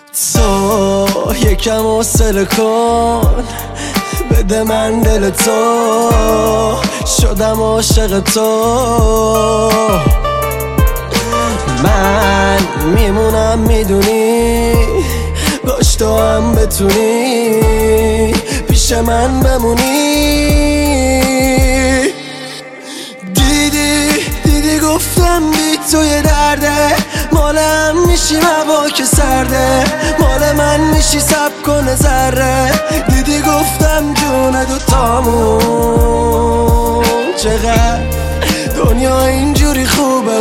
تو یکم حوصله کن، بده من دل تو، شدم عاشق تو. من میمونم میدونی، باش تو هم بتونی پیش من بمونی. دیدی گفتم بی تو یه درده، مال هم میشیم هوا که سرده، مال من میشی سب کنه ذره. دیدی گفتم جون دوتامون چقدر دنیا اینجوری خوبه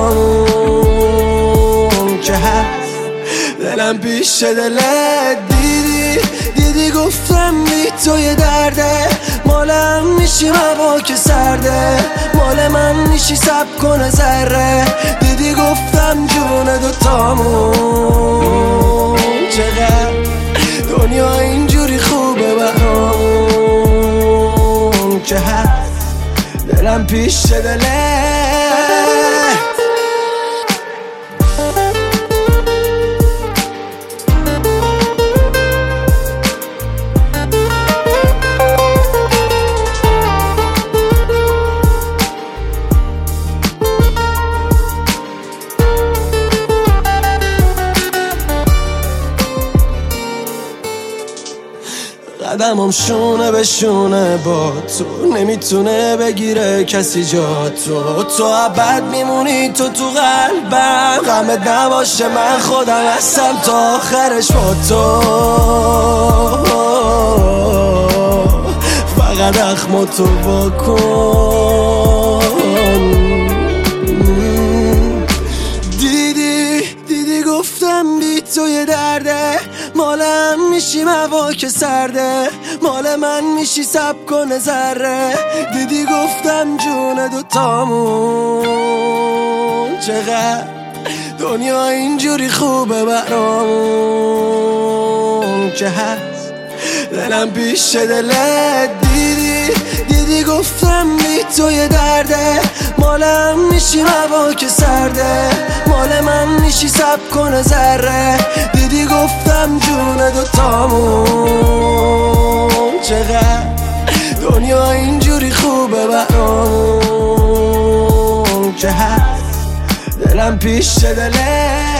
برامون که هست دلم پیش دلت. دیدی گفتم بی تو یه درده، مالم میشی هوا که سرده، مال من میشی سب کنه ذره. دیدی گفتم جون دوتامون چقدر دنیا اینجوری خوبه برامون که هست دلم پیش دلت. قدمم شونه به شونه با تو، نمیتونه بگیره کسی جا تو. تو ابد میمونی تو قلبم، غمت نباشه من خودم هستم تا آخرش با تو. فقط اخم تو بکن. دیدی گفتم بی تو یه درده، مالم میشیم هوا که سرده، مال من میشی سب کنه ذره. دیدی گفتم جون دوتامون چقدر دنیا اینجوری خوبه برامون که هست دلم پیش دلت. دیدی گفتم بی تو یه درده، مالم میشی هوا که سرده، مال من میشی سب کنه ذره. دیدی گفتم جون دوتامون چقدر دنیا اینجوری خوبه برامون که هست دلم پیش دلت.